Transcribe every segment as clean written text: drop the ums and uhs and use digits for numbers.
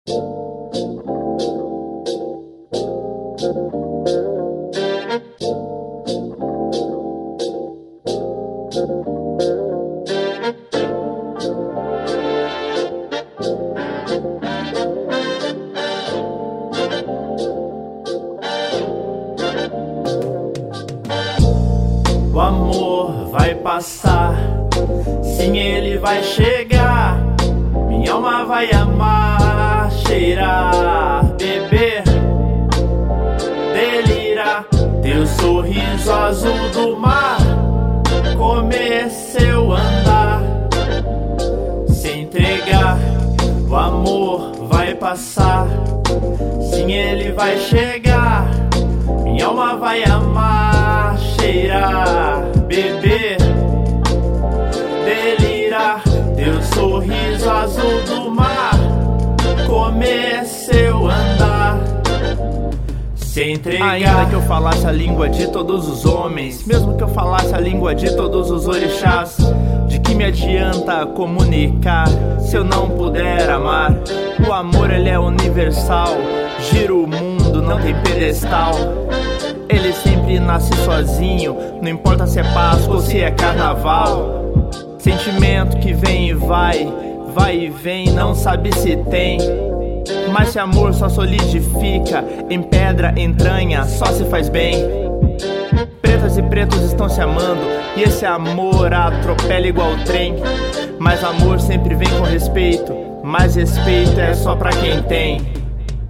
O amor vai passar, sim, ele vai chegar. Minha alma vai amar, cheirar, beber, delirar. Teu sorriso azul do mar, comer seu andar, se entregar. O amor vai passar, sim, ele vai chegar. Minha alma vai amar, cheirar, beber, delirar. Teu sorriso azul do mar, comer seu andar, se entregar. Ainda que eu falasse a língua de todos os homens, mesmo que eu falasse a língua de todos os orixás, de que me adianta comunicar se eu não puder amar? O amor, ele é universal, gira o mundo, não tem pedestal. Ele sempre nasce sozinho, não importa se é Páscoa ou se é Carnaval. Sentimento que vem e vai, vai e vem, não sabe se tem. Mas se amor só solidifica em pedra, entranha, só se faz bem. Pretas e pretos estão se amando, e esse amor atropela igual trem. Mas amor sempre vem com respeito, mas respeito é só pra quem tem.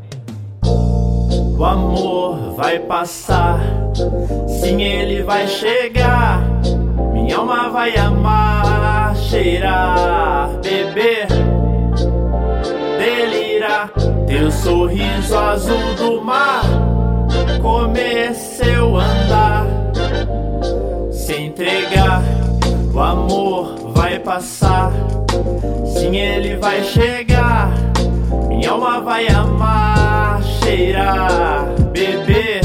O amor vai passar, sim, ele vai chegar. Minha alma vai amar, cheirar, beber, delirar. Teu sorriso azul do mar, comer seu andar, se entregar. O amor vai passar, sim, ele vai chegar. Minha alma vai amar, cheirar, beber,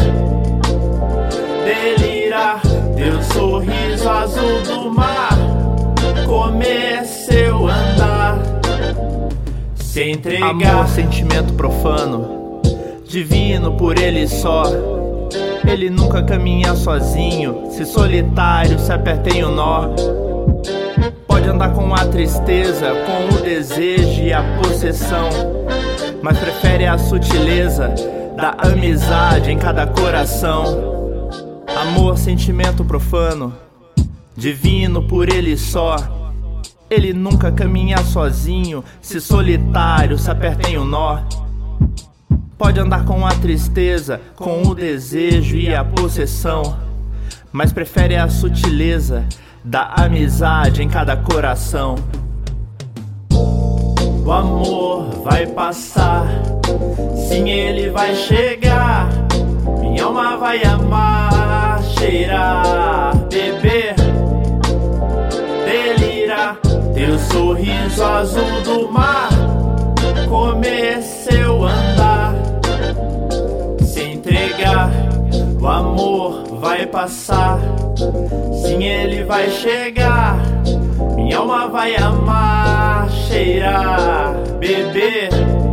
delirar. Teu sorriso azul do mar, comer seu andar, se entregar. Amor, sentimento profano, divino por ele só. Ele nunca caminha sozinho, se solitário se aperta em um nó. Pode andar com a tristeza, com o desejo e a possessão, mas prefere a sutileza da amizade em cada coração. Amor, sentimento profano, divino por ele só. Ele nunca caminha sozinho, se solitário se aperta em um nó. Pode andar com a tristeza, com o desejo e a possessão, mas prefere a sutileza da amizade em cada coração. O amor vai passar, sim, ele vai chegar. Minha alma vai amar, cheirar, beber, delirar. Teu sorriso azul do mar, comer seu andar, se entregar. O amor vai passar, sim, ele vai chegar. Minha alma vai amar, cheirar, beber,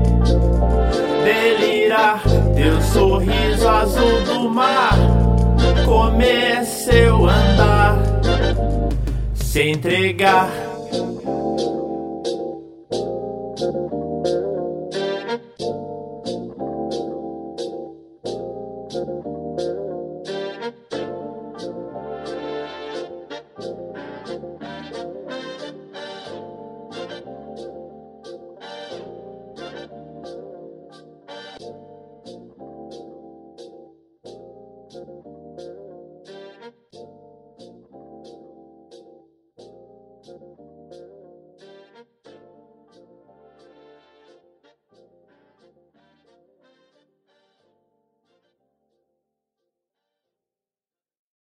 delirar. Teu sorriso azul do mar, comer seu andar, se entregar.